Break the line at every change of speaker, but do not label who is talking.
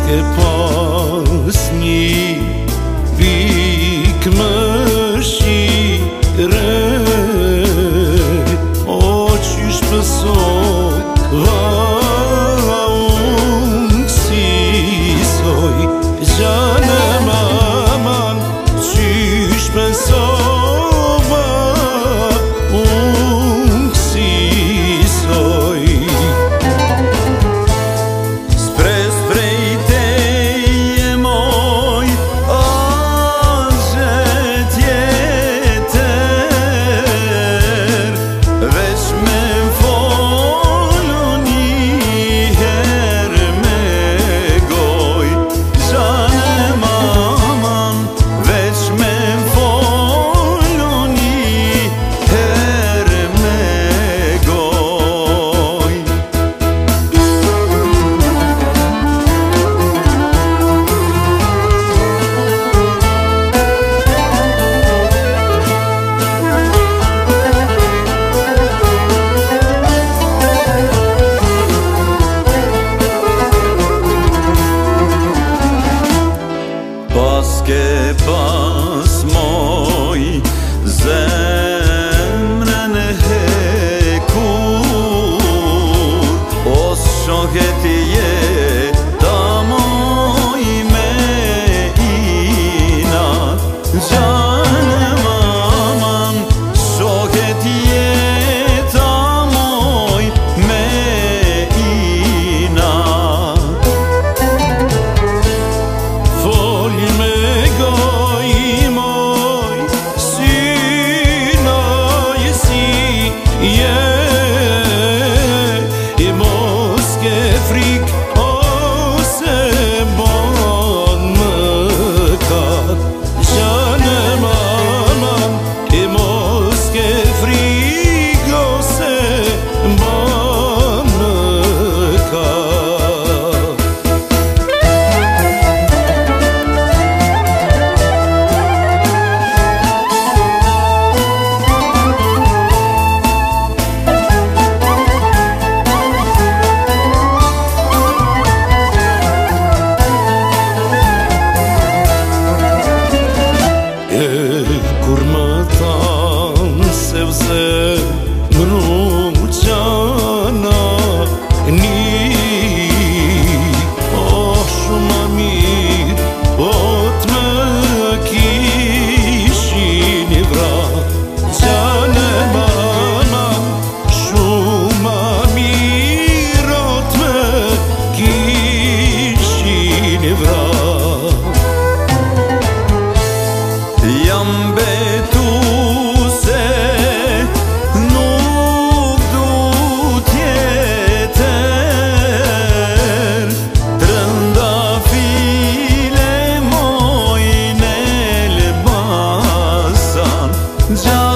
ke pas një pikë mëshire, o qysh pësova unë kësisoj gjanem aman, qysh pësova unë kësisoj.
Ke pas moj zemrën hekur, os shohet jeta moj me inat, gjanem aman, shohet jeta moj me inat. Folj me i mos ke frik ose bon mëkat, gjanem aman, i mos ke frik ose bon mëkat. Kur më thanë se vse më nuk qana një, o shumë ma mirë, o të më kishin i vra, gjanem aman, shumë ma mirë, o të më kishin i vra. Jam betu se nuk du tjetër, trëndafile moj në Elbasan.